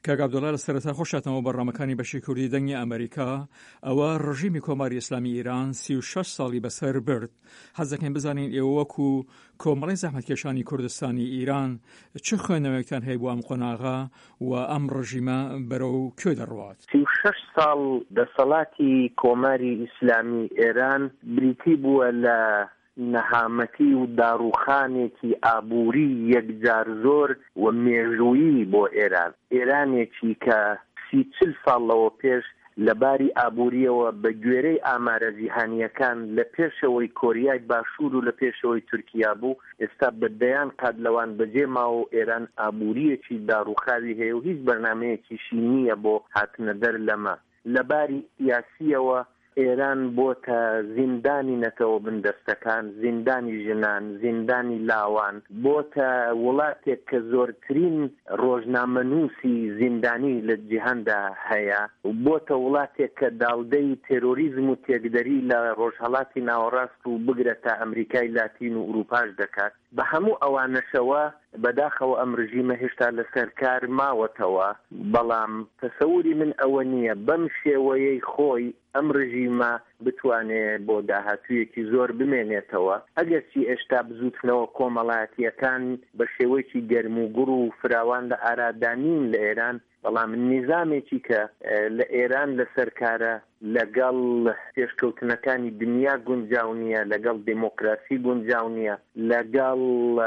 کاک عەبدوڵڵا لە سەرەتا خۆشاتەوە بەڕامەکانی بەشی کوردی دەنگی ئەمریکا ئەوە ڕژیمی کۆماری ئیسلامی ئیران 36 ساڵی بەسەر برد. حەز دەکەین بزانین ئێوە وەکو کۆمەڵی زەحمەتکێشانی کوردستانی ئیران چه خوێندنەوەیەکتان هەیە بۆ ئەم قۆناغا و ئەم ڕژیمە بەرەو کوێ دەڕوات؟ 36 ساڵ دەسەڵاتی کۆماری ئیسلامی ئێران بریتی بووە لە نەهامەتی و داڕوخانێکی ئابووری یەکجار زۆر و مێژوویی بۆ ئێرانێکی کە 40 ساڵەوە پێش لەباری ئابووریەوە بە گوێرەی ئامارە جیهانیەکان لە پێشەوەی کۆریای باشوور و لە پێشەوەی تورکیا بوو، ئێستا بەدەیان قەت لەوان بەجێ ماوە ئێران ئابووریەکی داڕوخاوی هەیە و هیچ بەرنامەیەکیشی نییە بۆ هاتنە دەر لەمە. لەباری سیاسیەوە ئێران بۆتە زیندانی نەتەوە بندەستەکان، زیندانی ژنان، زیندانی لاوان، بۆتە وڵاتێک کە زۆرترین ڕۆژنامەنووسی زیندانی لە جیهاندا هەیە و بۆتە وڵاتێک کە داڵدەی تێرۆریزم و تێکدەری لە ڕۆژهەڵاتی ناوەڕاست و بگرێتە ئەمریکای لاتین و ئوروپاش دەکات. بە هەموو ئەوانەشەوە بەداخەوە ئەم ڕژیمە هێشتا لەسەر کار ماوەتەوە، بەڵام تەسەووری من ئەوە نییە بەم شێوەیەی خۆی ئەم ڕژیمە بتوانێت بۆ داهاتوویەکی زۆر بمێنێتەوە. ئەگەرچی ئێشتا بزوتنەوە کۆمەڵایەتیەکان بە شێوەیەکی گەرم و گوڕ و فراوان لە ئارادانین لە ئێران، بەڵام نیزامێکی کە لە ئێران لەسەر کارە لەگەڵ پێشکەوتنەکانی دنیا گونجاو نییە، لەگەڵ دموکراسی گونجاو نییە، لەگەڵ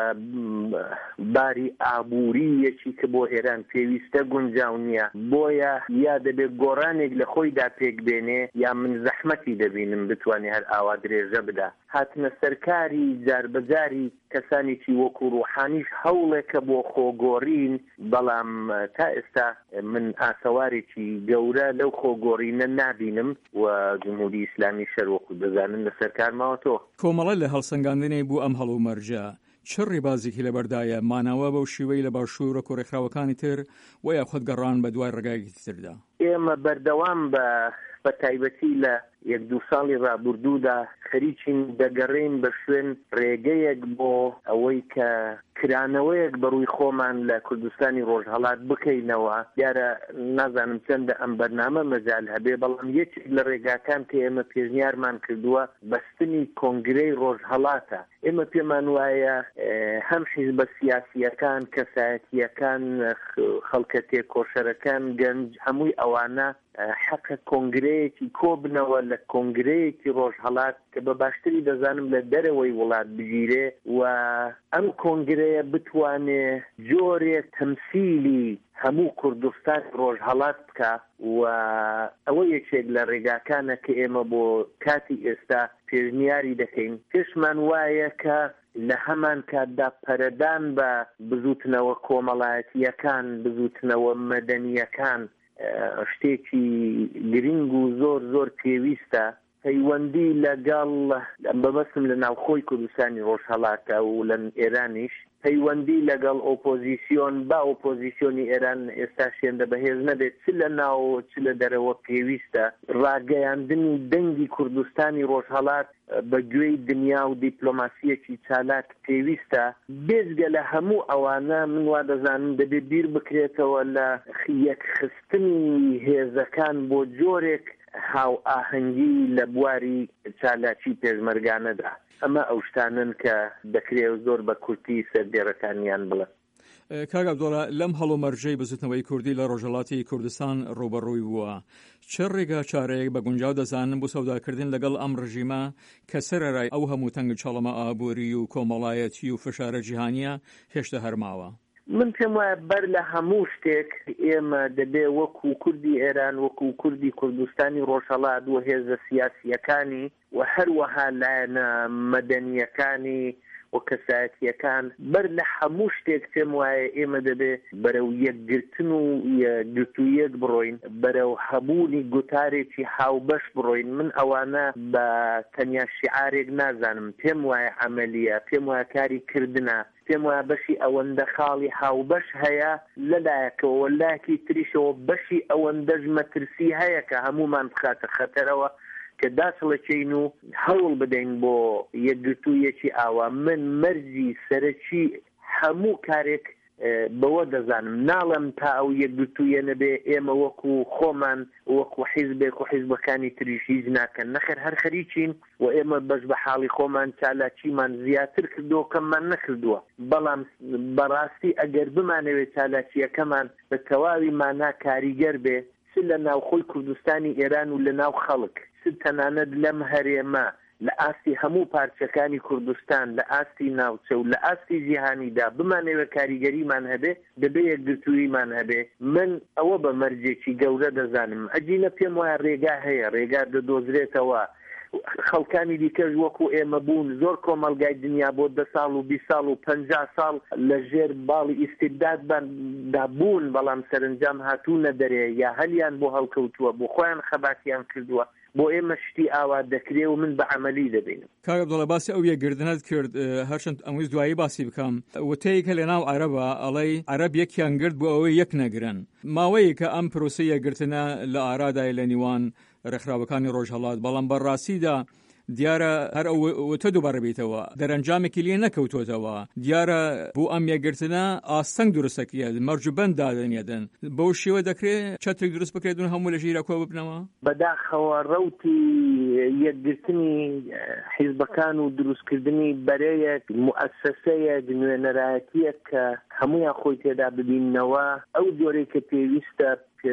باری ئابووریەکی کە بۆ ئێران پێویستە گونجاو نییە. بۆیە یا دەبێت گۆڕانێک لە خۆیدا پێک بێنێ یا من زەحمەتی دەبینم بتوانێت هەر ئاوا درێژە بدا. هاتنە سەرکاری جاربەجاری کەسانێکی وەکو ڕوحانیش هەوڵێکە بۆ خۆگۆڕین، بەڵام تا ئێستا من ئاسەوارێکی گەورە لەو خۆگۆڕینە نابینم و جمهوری ئیسلامی شەروەکو دەزانن لە سەرکار ماوەتەوە. کۆمەڵە لە هەڵسەنگاندنەی بوو ئەم هەڵ و مەرجە چه ڕێبازێکی لەبەردایە ماناوە بەو شیوەی لە باشوورە کۆڕێکخراوەکانی تر و یا خۆت گەڕان بە دوای ڕێگایەکی تردا؟ ئێمە بەردەوام بە تایبەتی لە 1-2 ساڵی ڕابردوودا خەریکین دەگەڕین بە شوێن ڕێگەیەک بۆ ئەوەی کە کرانەوەیەک بەڕووی خۆمان لە کوردستانی ڕۆژهەڵات بکەینەوە. دیارە نازانم چەندە ئەم بەرنامە مەجال هەبێ، بەڵام یەکێک لە ڕێگاکان کە ئێمە پێشنیارمان کردووە بەستنی کۆنگرەی ڕۆژهەڵاتە. ئێمە پێمان وایە هەم حیزبە سیاسیەکان، کەسایەتیەکان، خەڵکە تێکۆشەرەکان، گەنج، هەمووی ئەوانە حەقە کۆنگرەیەکی کۆبنەوە لە کۆنگرەیەکی ڕۆژهەڵات کە بە باشتری دەزانم لە دەرەوەی وڵات بگیرێ و ئەم کۆنگرەیە بتوانێ جۆرێ تەمسیلی هەموو کوردستان ڕۆژهەڵات بکە و ئەوە یەکێک لە ڕێگاکانە کە ئێمە بۆ کاتی ئێستا پێشنیاری دەکەین. پێشمان وایە کە لە هەمان کاتدا پەرەدان بە بزوتنەوە کۆمەڵایەتیەکان، بزوتنەوە مەدەنیەکان شتێکی گرنگ و زۆر زۆر پێویستە. پەیوەندی لەگەڵ بەبەستم لە ناوخۆی کوردستانی ڕۆژهەڵاتە و لە ئێرانیش پەیوەندی لەگەڵ ئۆپۆزیسیۆن با ئۆپۆزیسیۆنی ئێران ئێستا شێندە بەهێز نەبێت، چ لە ناو چ لە دەرەوە پێویستە. ڕاگەیاندنی دەنگی کوردستانی ڕۆژهەڵات بە گوێی دنیا و دیپلۆماسیەکی چالاک پێویستە. بێجگە لە هەموو ئەوانە من وا دەزانم دەبێت بیر بکرێتەوە لە یەکخستنی هێزەکان بۆ جۆرێک هاو ئاهەنگی لە بواری چالاکی پێشمەرگانەدا. ئەمە ئەو شتانن کە دەکرێت زۆر بە کورتی سەردێڕەکانیان بڵێ. کاک عەبدوڵڵا لەم هەڵ و مەرجەی بزوتنەوەی کوردی لە ڕۆژهەڵاتی کوردستان ڕوبەڕووی بووە، چه ڕێگا چارەیەک بە گونجاو دەزانن بۆ سەوداکردن لەگەڵ ئەم ڕژیمە کە سەرەڕای ئەو هەموو تەنگ چاڵەمە ئابووری و کۆمەڵایەتی و فشارە جیهانیە هێشتا هەرماوە؟ من پێم وایە بەر لە هەموو شتێک ئێمە دەبێ وەکو کوردی ئێران، وەکو کوردی کوردستانی ڕۆژهەڵات و هێزە سیاسیەکانی و هەروەها لایەنە مەدەنیەکانی و کەسایەتیەکان بەر لە هەموو شتێک پێم وایە ئێمە دەبێ بەرەو یەکگرتن و گرتوویەک بڕۆین، بەرەو هەبوونی گوتارێکی هاوبەش بڕۆین. من ئەوانە بە تەنیا شیعارێک نازانم، پێم وایە عەمەلیە، پێم وایە کاری کردنە، پێم وایە بەشی ئەوەندە خاڵی هاوبەش هەیە لەلایەکەوە، وەلایەکی تریشەوە بەشی ئەوەندەش مەترسی هەیە کە هەمومان بخاتە خەتەرەوە کە داخڵەکەین و هەوڵ بدەین بۆ یەکگرتوویەکی ئاوا. من مەرجی سەرەکی هەموو کارێک بەوە دەزانم ناڵم تا ئەو یەکگرتوویە نەبێ ئێمە وەکو خۆمان وەکو حیزبێک و حیزبەکانی تریش هیچ ناکەن نەخێر هەر خەریکین و ئێمە بەش بە حاڵی خۆمان چالاکیمان زیاتر کردووە کەممان نەکردووە بەڵام بەڕاستی ئەگەر بمانەوێت چالاکیەکەمان بە تەواوی مانا کاریگەر بێ س لە ناوخۆی کوردستانی ئێران و لە ناو خەڵک س تەنانەت لەم هەرێمە لە ئاستی هەموو پارچەکانی کوردستان لە ئاستی ناوچە و لە ئاستی جیهانیدا بمانەوە کاریگەریمان هەبێ دەبێ یەکگرتوویمان هەبێ من ئەوە بە مەرجێکی گەورە دەزانم ئەجینە پێم وایە ڕێگا هەیە ڕێگا دەدۆزرێتەوە خەڵکانی دیکەش وەکو ئێمە بوون زۆر کۆمەلگای دنیا بۆ 10 ساڵ و 20 ساڵ و 50 ساڵ لە ژێر باڵی ئیستیبداددا بوون بەڵام سەرنجام هاتوونە دەرێ یا هەلیان بۆ هەڵکەوتووە بۆ خۆیان خەباتیان کردووە بۆ ئێمە شتی ئاوا دەکرێ و من بە عەمەلی دەبینم. کاک عەبدوڵڵا باسی ئەو یەکگرتنت کرد هەرچەند ئەمویست دوایی باسی بکەم وتەیەکە لە ناو عەرەبە ئەڵێی عەرەب یەکیان گرت بۆ ئەوەی یەک نەگرن ماوەیە کە ئەم پرۆسەی یەکگرتنە لە ئارادای لە نیوان ڕێکخراوەکانی ڕۆژهەڵات بەڵام بەڕاستیدا دیارە هەر ئەوتە دووبارە بێتەوە دەرەنجامێکی لێ نەکەوتۆتەوە دیارە بۆ ئەم یەکگرتنە ئاستەنگ دروستەکرێت مەرجوبەند دادەنێدن بەو شێوە دەکرێت چەترێک دروست بکرێتون هەموو لە ژیرە کۆ ببنەوە بەداخەوە ڕەوتی یەکگرتنی حیزبەکان و دروستکردنی بەرەیەک موئەسسەسەیەک نوێنەرایەتیەک کە هەموویان خۆی تێدا ببیننەوە ئەو جۆرەی کە پێویستە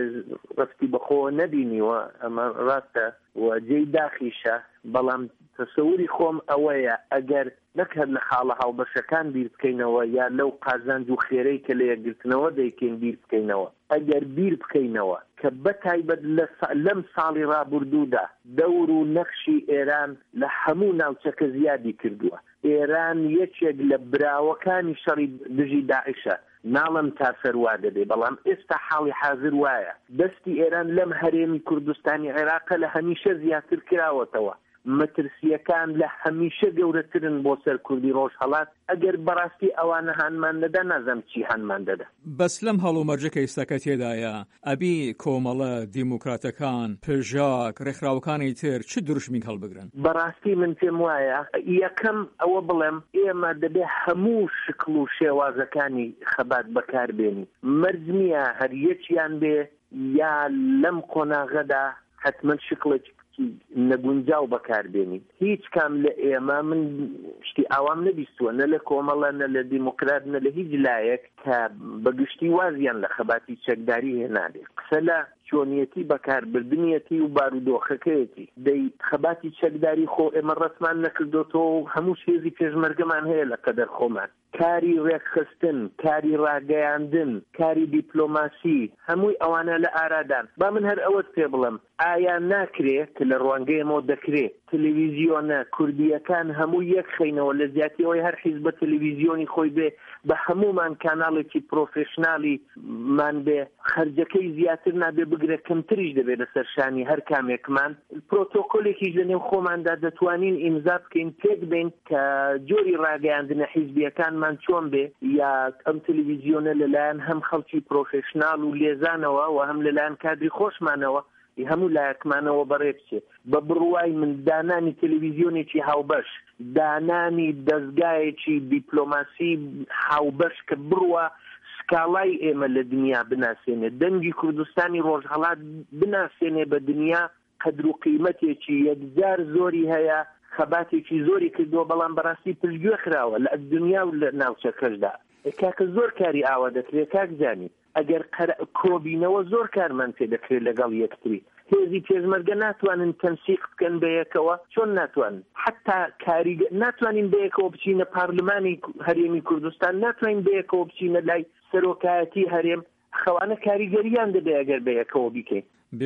ڕستی بەخۆ نەبینیوە ئەمە ڕاستە و جێی داخیشە بەڵام تەسەوری خۆم ئەوەیە ئەگەر نەکرد لە خاڵە هاوبەشەکان بیر بکەینەوە یا لەو قازانج و خێرەی کە لە یەکگرتنەوە دەیکەین بیر بکەینەوە ئەگەر بیر بکەینەوە کە بەتایبەت لەم ساڵی ڕابردوودا دەور و نەخشی ئێران لە هەموو ناوچەکە زیادی کردووە ئێران یەکێک لە براوەکانی شەڕی دژی داعیشە ناڵم تا سەروا دەبێ بەڵام ئێستا حاڵی حاضر وایە دەستی ئێران لەم هەرێمی کوردستانی عێراقە لە هەمیشە زیاتر کراوەتەوە مەترسیەکان لە هەمیشە گەورەترن بۆ سەر کوردی ڕۆژهەڵات ئەگەر بەڕاستی ئەوانە هانمان دەدا نازەم چی هانمان دەدا بەس لەم هەڵومەرجەکە ئێستاکە تێدایە ئەبی کۆمەڵە دیموکراتەکان پژاک ڕێکخراوەکانی تر چ دروشمی هەڵبگرن بەڕاستی من پێم وایە یەکەم ئەوە بڵێم ئێمە دەبێ هەموو شکل و شێوازەکانی خەبات بەکاربێنی مەرج نییە هەر یەکیان بێ یا لەم قۆناغەدا حتمما شکڵێکی نەگونجاو بەکاربێنی هیچ کام لە ئێمە من شتی ئاوام نەبیستووە نە لە کۆمەڵە نە لە دیموکرات نە لە هیچ لایەک کە بەگشتی وازیان لە خەباتی چەکداری هێنادێ قسە لە چۆنیەتی بەکاربردنیەتی و بارودۆخەکەیەتی دەی خەباتی چەکداری خۆ ئێمە ڕەسمان نەکردوتەوە و هەموو شێزی پێشمەرگەمان هەیە لە قەدەر خۆمان کاری ڕێکخستن کاری ڕاگەیاندن کاری دیپلۆماسی هەمووی ئەوانە لە ئارادان با من هەر ئەوەت پێ بڵم ئایا ناکرێت کە لە ڕوانگەیەمەوە دەکرێت تەلەڤیزیۆنە کوردیەکان هەموو یەک خەینەوە لە زیاتیەوەی هەر حیزب بە تەلەڤیزیۆنی خۆی بێ بە هەمومان کاناڵێکی پرۆفێشنالی مان بێ خەرجەکەی زیاتر نابێ بگرێت کەمتریش دەبێت لەسەر شانی هەر کامێکمان پرۆتۆکۆلێکیش لەنێو خۆماندا دەتوانین ئیمزا بکەین تێک بین کە جۆری ڕاگەیاندنە حیزبیەکانمان چۆن بێ یا ئەم تەلەڤیزیۆنە لەلایەن هەم خەڵکی پرۆفێشنال و لێزانەوە و هەم لەلایەن کادری خۆشمانەوە هەموو لایەکمانەوە بەڕێ بچێت بە بڕوای من دانانی تەلەڤیزیۆنێکی هاوبەش دانانی دەستگایەکی دیپلۆماسی هاوبەش کە بڕوە سکاڵای ئێمە لە دنیا بناسێنێ دەنگی کوردستانی ڕۆژهەڵات بناسێنێ بە دنیا قەدر و قیمەتێکی یەکجار زۆری هەیە خەباتێکی زۆری کردووە بەڵام بەڕاستی پشتگوێ خراوە لە دنیا و لە ناوچەکەشدا کاکە زۆر کاری ئاوا دەکرێت کاک زانی ئەگەر کۆبینەوە زۆر کارمان پێ دەکرێت لەگەڵ یەکتری هێزی پێشمەرگە ناتوانن تەنسیق بکەن بە یەکەوە چۆن ناتوانن حتا کاریگە ناتوانین بە یەکەوە بچینە پارلمانی هەرێمی کوردستان ناتوانین بە یەکەوە بچینە لای سەرۆکایەتی هەرێم خەوانە کاریگەریان دەبێ ئەگەر بە یەکەوە بکەین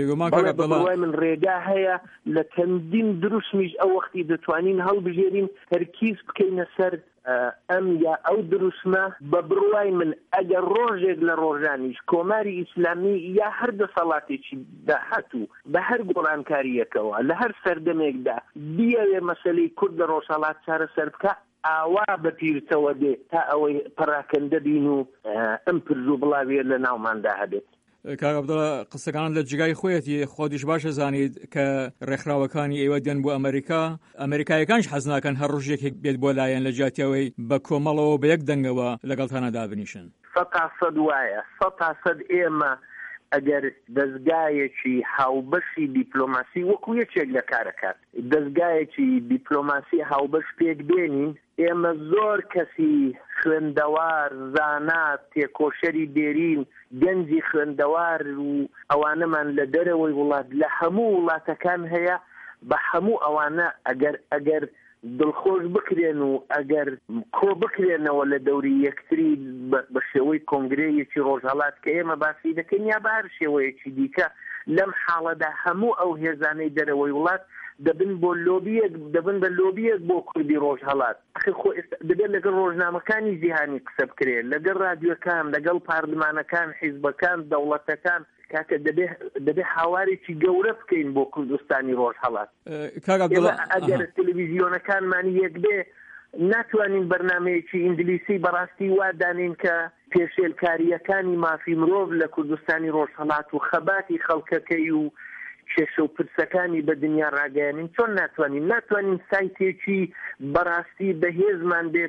بەڵای من ڕێگا هەیە لە چەندین دروشمیش ئەو وەختی دەتوانین هەڵبژێرین تەرکیز بکەینە سەر ئەم یا ئەو دروشمە بە بڕوای من ئەگەر ڕۆژێک لە ڕۆژانیش کۆماری ئیسلامی یا هەر دەسەڵاتێکی داهاتوو بە هەر گۆڕانکاریەکەوە لە هەر سەردەمێکدا بیاوێ مەسەلەی کورد لە ڕۆژهەڵات چارەسەر بکە ئاوا بەپیرتەوە دێ تا ئەوەی پەراکەندە بین و ئەم پرز و بڵاوێ لە ناوماندا هەبێت کاک عەبدوڵڵا قسەکانت لە جگای خۆیەتی خۆتیش باشە زانید کە ڕێکخراوەکانی ئێوە دێن بۆ ئەمریکایەکانش حەز ناکەن هەر ڕۆژێک بێت بۆ لایەن لە جیاتیەوەی بە کۆمەڵەوە بە یەک دەنگەوە لەگەڵتانە دابنیشن. 100% وایە 100% ئێمە ئەگەر دەستگایەکی هاوبەشی دیپلۆماسی وەکو یەکێک لە کارەکات دەستگایەکی دیپلۆماسی هاوبەش پێک بێنین ئێمە زۆر کەسی خوێندەوار زانات تێکۆشەری دێرین گەنجی خوێندەوار و ئەوانەمان لە دەرەوەی وڵات لە هەموو وڵاتەکان هەیە بە هەموو ئەوانە ئەگەر دڵخۆش بکرێن و ئەگەر کۆ بکرێنەوە لە دەوری یەکتری بە شێوەی کۆنگرەیەکی ڕۆژهەڵات کە ئێمە باسی دەکەین یا بە هەر شێوەیەکی دیکە لەم حاڵەدا هەموو ئەو هێزانەی دەرەوەی وڵات دەبن بە لۆبیەک بۆ کوردی ڕۆژهەڵات دەبێت لەگەڵ ڕۆژنامەکانی جیهانی قسە بکرێن لەگەڵ رادیۆکان لەگەڵ پارلمانەکان حیزبەکان دەوڵەتەکان کاکە دەبێت هاوارێکی گەورە بکەین بۆ کوردستانی ڕۆژهەڵات. ئەگەر تەلەڤیزیۆنەکانمانی یەک بێ ناتوانین بەرنامەیەکی ئینگلیسی بەڕاستی وادانین کە پێشێلکاریەکانی مافی مرۆڤ لە کوردستانی ڕۆژهەڵات و خەباتی خەڵکەکەی و کێشە و پرسەکانی بە دنیا ڕاگەیانین چۆن ناتوانین سایتێکی بەڕاستی بەهێزمان بێ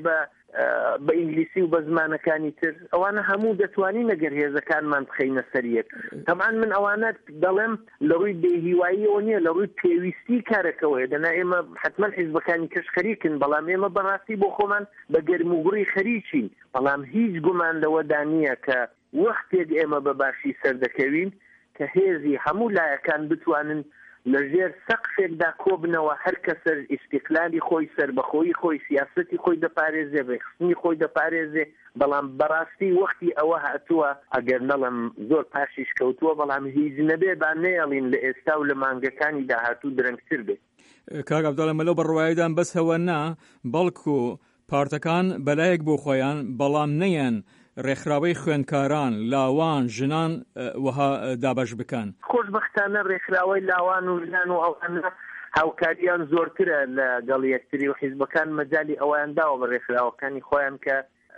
بە ئینگلیسی و بە زمانەکانی تر ئەوانە هەموو دەتوانین ئەگەر هێزەکانمان بخەینە سەریەک. تەمان من ئەوانە دەڵێم لە ڕووی بێهیواییەوە نییە لە ڕووی پێویستی کارەکەوەیە دەنا ئێمە حتمما حیزبەکانی کەش خەریکن بەڵام ئێمە بەڕاستی بۆ خۆمان بە گەرموگوڕی خەریکین بەڵام هیچ گومان لەوەدا نییە کە وەختێک ئێمە بە باشی سەردەکەوین کە هێزی هەموو لایەکان بتوانن لە ژێر سەقفێکدا کۆبنەوە هەر کەسەر ئیستیقلالی خۆی سەربەخۆیی خۆی سیاسەتی خۆی دەپارێزێ ڕێخستنی خۆی دەپارێزێ بەڵام بەڕاستی وەختی ئەوە هاتووە ئەگەر نەڵم زۆر پاشیش کەوتووە بەڵام هیچ نەبێ با نەیەڵین لە ئێستا و لە مانگەکانی داهاتوو درەنگتر بێت. کاک عەبدوڵڵا مەلەو بەڕواییدان بەس هەوە نا بەڵکو پارتەکان بەلایەک بۆ خۆیان بەڵام نەیەن ڕێکخراوەی خوێندکاران لاوان ژنان وەها دابەش بکەن. خۆشبەختانە ڕێکخراوەی لاوان و ژنان و ئەوانە هاوکاریان زۆرترە لەگەڵ یەکتری و حیزبەکان مەجالی ئەویان داوە بە ڕێکخراوەکانی خۆیان کە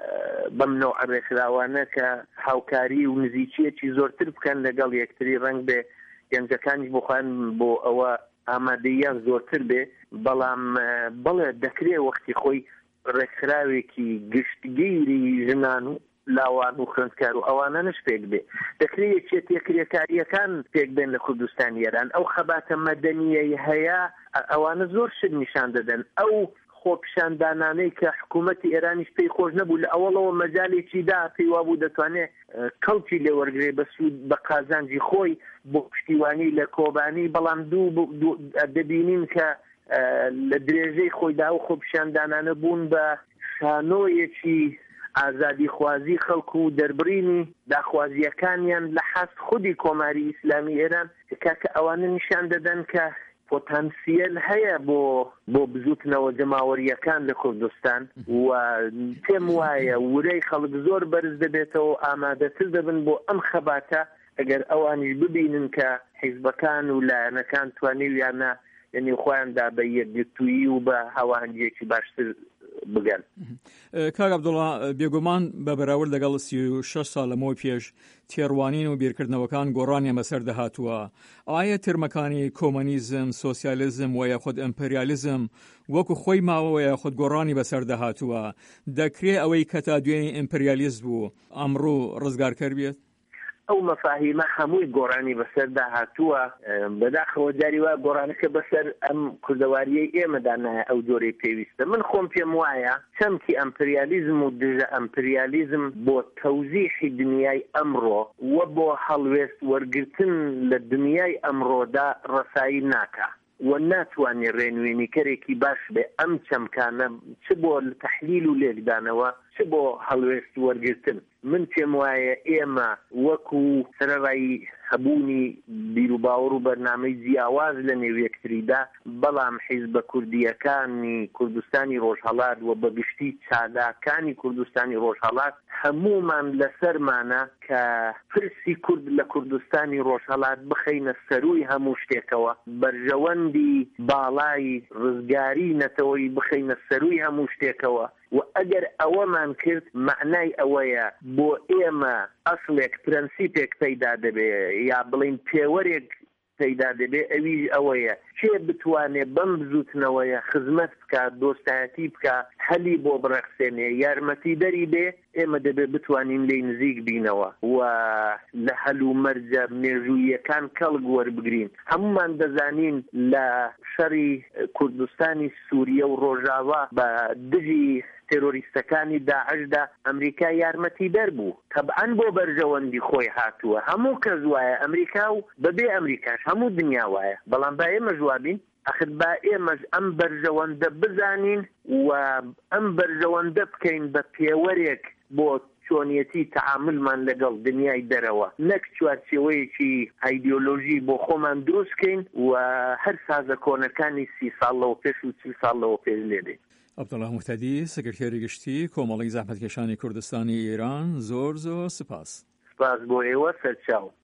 بەم نۆع ڕێکخراوانە کە هاوکاری و نزیکیەکی زۆرتر بکەن لەگەڵ یەکتری ڕەنگ بێ گەنجەکانیش بخوان بۆ ئەوە ئامادەیان زۆرتر بێ بەڵام بەڵێ دەکرێت وەختی خۆی ڕێکخراوێکی گشتگیری ژنان و لاوان و خوێندکار و ئەوانەش پێک بێ دەکرێت یەکێتیەکریەکاریەکان پێک بێن لە کوردستانی ئێران ئەو خەباتە مەدەنیەی هەیە ئەوانە زۆر شت نیشان دەدەن ئەو خۆپیشاندانانەی کە حکوومەتی ئێرانیش پێی خۆش نەبوو لە ئەوڵەوە مەجالێکی دا پێی وابوو دەتوانێت کەڵکی لێ وەرگێ بە سوود بە قازانجی خۆی بۆ پشتیوانی لە کۆبانی بەڵام دوو دەبینین کە لە درێژەی خۆیدا و خۆپیشاندانانە بوون بە شانۆیەکی ئازادی خوازی خەڵکو و دەربڕینی داخوازیەکانیان لە حەست خودی کۆماری ئیسلامی ئێران کاکە ئەوانە نیشان دەدەن کە پۆتانسیەل هەیە بۆ بزوتنەوە جەماوەریەکان لە کوردستان و پێم وایە ورەی خەڵک زۆر بەرز دەبێتەوە ئامادەتر دەبن بۆ ئەم خەباتە ئەگەر ئەوانیش ببینن کە حیزبەکان و لایەنەکان توانیویانە یعنی خۆیاندا بە یەکگرتوویی و بە هاوانگیەکی باشتر بگەن. کاک عەبدوڵڵا بێگومان بە بەراورد لەگەڵ 36 ساڵ لەمەوە پێش تێڕوانین و بیرکردنەوەکان گۆڕانیان بەسەر دەهاتووە ئایا ترمەکانی کۆمۆنیزم سۆسیالیزم و یاخود ئەمپریالیزم وەکو خۆی ماوەوە یاخود گۆڕانی بەسەر دەهاتووە دەکرێت ئەوەی کە تا دوێنی ئیمپریالیزم بوو ئەمڕۆ ڕزگارکەر بێت؟ ئەو مەفاهیمە هەمووی گۆڕانی بەسەردا هاتووە بەداخەوە جاری وایە گۆڕانەکە بەسەر ئەم کوردەواریەی ئێمەدا نایە ئەو جۆرەی پێویستە من خۆم پێم وایە چەمکی ئەمپریالیزم و دژە ئەمپریالیزم بۆ تەوزیحی دنیای ئەمڕۆ وە بۆ هەڵوێست وەرگرتن لە دنیای ئەمڕۆدا ڕەسایی ناکە و ناتوانێت ڕێنوێنیکەرێکی باش بێ ئەم چەمکانە چ بۆ تەحلیل و لێکدانەوە چ بۆ هەڵوێست وەرگرتن من پێم وایە ئێمە وەکو سەرەڕایی هەبوونی بیرروباوەڕ و بەرنامەی جیاواز لە نێو یەکتریدا بەڵام حیزبە کوردیەکانی کوردستانی ڕۆژهەڵات و بەگشتی چالاکانی کوردستانی ڕۆژهەڵات هەمومان لەسەرمانە کە پرسی کورد لە کوردستانی ڕۆژهەڵات بخەینە سەرووی هەموو شتێکەوە بەرژەوەندی باڵای ڕزگاری نەتەوەی بخەینە سەرووی هەموو شتێکەوە و ئەگەر ئەوەمان کرد معنای ئەوەیە بۆ ئێمە ئەسڵێک پرەنسیپێک پەیدا دەبێ یا بڵین پێوەرێک پەیدا دەبێ ئەویش ئەوەیە چێ بتوانێ بەم بزوتنەوەیە خزمەت بکات دۆستایەتی بکە هەلی بۆ بڕەخسێنێ یارمەتی دەری بێ ئێمە دەبێ بتوانین لێی نزیک بینەوە و لە هەل و مەرجە مێژوویەکان کەڵک وەربگرین. هەمومان دەزانین لە شەڕی کوردستانی سووریە و ڕۆژاوا بە دژی تێرۆریستەکانی داعشدا ئەمریکا یارمەتی دەربوو تەبعەن بۆ بەرژەوەندی خۆی هاتووە هەموو کەس وایە ئەمریکا و بەبێ ئەمریکاش هەموو دنیا وایە بەڵام با ئێمە جوابین ئەخر با ئێمەش ئەم بەرژەوەندە بزانین و ئەم بەرژەوەندە بکەین بە پێوەرێک بۆ چۆنیەتی تعاملمان لەگەڵ دنیای دەرەوە نەک چوارچێوەیەکی ئایدیۆلۆژی بۆ خۆمان دروستکەین و هەر سازە کۆنەکانی 30 ساڵەوە پێش و 40 ساڵەوە پێش لێدێ. عەبدوڵڵاه موحتەدی سەکرتێری گشتی کۆمەڵی زەحمەتکێشانی کوردستانی ئێران زۆر سپاس. سپاس بۆ ئێوە سەرچاو.